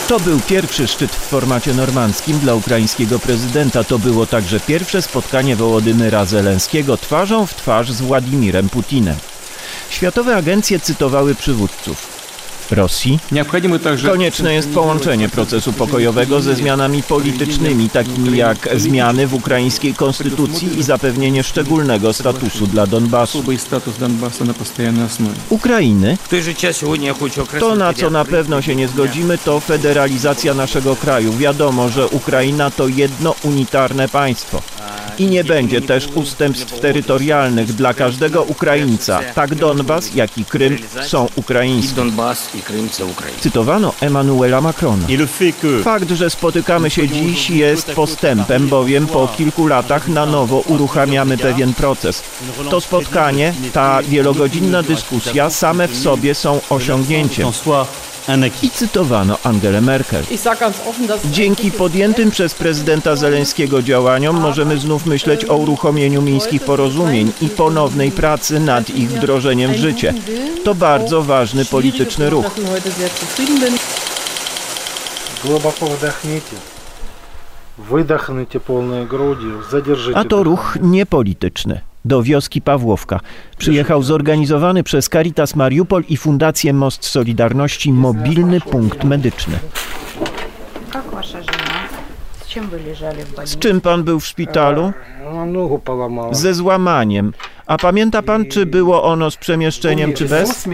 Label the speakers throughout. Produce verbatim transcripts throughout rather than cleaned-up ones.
Speaker 1: To był pierwszy szczyt w formacie normandzkim dla ukraińskiego prezydenta. To było także pierwsze spotkanie Wołodymyra Zełenskiego twarzą w twarz z Władimirem Putinem. Światowe agencje cytowały przywódców Rosji. Konieczne jest połączenie procesu pokojowego ze zmianami politycznymi, takimi jak zmiany w ukraińskiej konstytucji i zapewnienie szczególnego statusu dla Donbasu. Ukrainy. To, na co na pewno się nie zgodzimy, to federalizacja naszego kraju. Wiadomo, że Ukraina to jedno unitarne państwo. I nie będzie też ustępstw terytorialnych dla każdego Ukraińca. Tak Donbas, jak i Krym są ukraińskie. Cytowano Emmanuela Macrona. Fakt, że spotykamy się dziś, jest postępem, bowiem po kilku latach na nowo uruchamiamy pewien proces. To spotkanie, ta wielogodzinna dyskusja same w sobie są osiągnięciem. I cytowano Angelę Merkel. Dzięki podjętym przez prezydenta Zełenskiego działaniom możemy znów myśleć o uruchomieniu mińskich porozumień i ponownej pracy nad ich wdrożeniem w życie. To bardzo ważny polityczny ruch. A to ruch niepolityczny. Do wioski Pawłowka przyjechał zorganizowany przez Caritas Mariupol i Fundację Most Solidarności mobilny punkt medyczny. Z czym pan był w szpitalu? Ze złamaniem. A pamięta pan, czy było ono z przemieszczeniem, czy bez?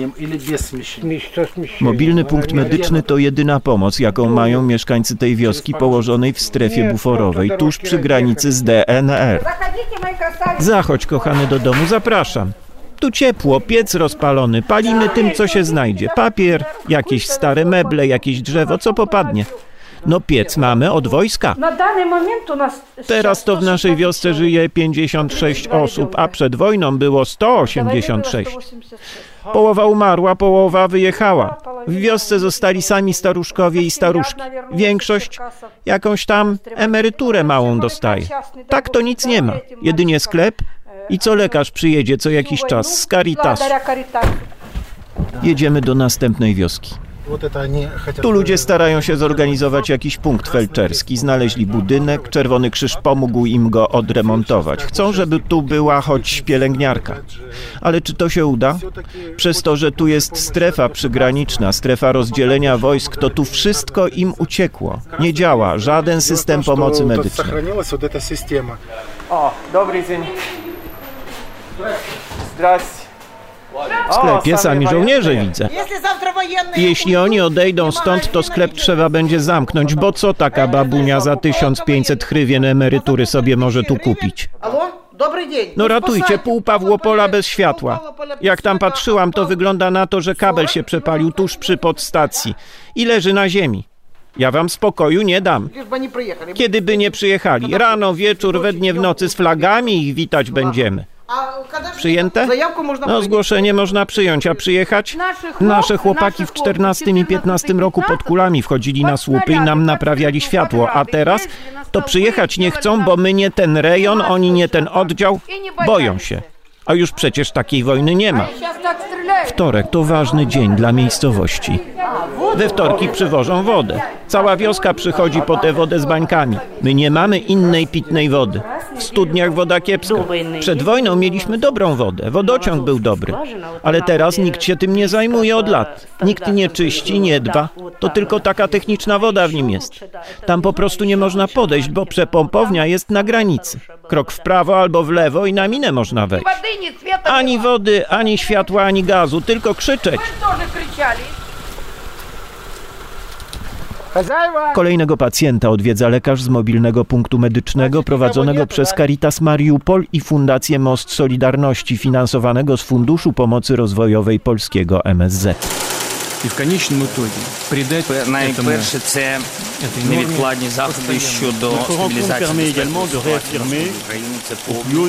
Speaker 1: Mobilny punkt medyczny to jedyna pomoc, jaką mają mieszkańcy tej wioski położonej w strefie buforowej, tuż przy granicy z D N R. Zachodź, kochany, do domu, zapraszam. Tu ciepło, piec rozpalony, palimy tym, co się znajdzie. Papier, jakieś stare meble, jakieś drzewo, co popadnie. No piec mamy od wojska. Teraz to w naszej wiosce żyje pięćdziesiąt sześć osób, a przed wojną było sto osiemdziesiąt sześć. Połowa umarła, połowa wyjechała. W wiosce zostali sami staruszkowie i staruszki. Większość jakąś tam emeryturę małą dostaje. Tak to nic nie ma. Jedynie sklep i co lekarz przyjedzie co jakiś czas z Caritasu. Jedziemy do następnej wioski. Tu ludzie starają się zorganizować jakiś punkt felczerski. Znaleźli budynek, Czerwony Krzyż pomógł im go odremontować. Chcą, żeby tu była choć pielęgniarka. Ale czy to się uda? Przez to, że tu jest strefa przygraniczna, strefa rozdzielenia wojsk, to tu wszystko im uciekło. Nie działa żaden system pomocy medycznej. O, dobry dzień. Zdrastie. W sklepie sami żołnierze widzę. Jeśli oni odejdą stąd, to sklep trzeba będzie zamknąć, bo co taka babunia za tysiąc pięćset hrywien emerytury sobie może tu kupić? No ratujcie, pół Pawłopola bez światła. Jak tam patrzyłam, to wygląda na to, że kabel się przepalił tuż przy podstacji i leży na ziemi. Ja wam spokoju nie dam. Kiedy by nie przyjechali, rano, wieczór, we dnie, w nocy z flagami ich witać będziemy. Przyjęte? No, zgłoszenie można przyjąć, a przyjechać? Nasze chłopaki w czternastym i piętnastym roku pod kulami wchodzili na słupy i nam naprawiali światło, a teraz to przyjechać nie chcą, bo my nie ten rejon, oni nie ten oddział, boją się. A już przecież takiej wojny nie ma. Wtorek to ważny dzień dla miejscowości. We wtorki przywożą wodę. Cała wioska przychodzi po tę wodę z bańkami. My nie mamy innej pitnej wody. W studniach woda kiepska. Przed wojną mieliśmy dobrą wodę. Wodociąg był dobry. Ale teraz nikt się tym nie zajmuje od lat. Nikt nie czyści, nie dba. To tylko taka techniczna woda w nim jest. Tam po prostu nie można podejść, bo przepompownia jest na granicy. Krok w prawo albo w lewo i na minę można wejść. Ani wody, ani światła, ani gazu, tylko krzyczeć. Kolejnego pacjenta odwiedza lekarz z mobilnego punktu medycznego prowadzonego przez Caritas Mariupol i Fundację Most Solidarności finansowanego z Funduszu Pomocy Rozwojowej Polskiego M S Z.
Speaker 2: І в конечному итоге придать
Speaker 3: найперше це невідкладні заходи щодо стабілізації безпеки України. Це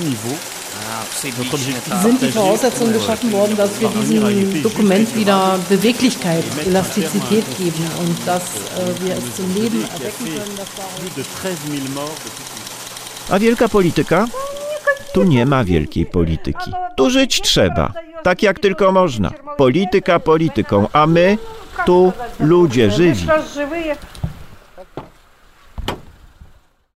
Speaker 4: Sind die Voraussetzungen geschaffen worden, dass wir diesem Dokument wieder Beweglichkeit, Elastizität geben und dass äh, wir es zum Leben erwecken können, dass
Speaker 1: A wielka polityka? Tu nie ma wielkiej polityki. Tu żyć trzeba, tak jak tylko można. Polityka polityką, a my tu ludzie żywi.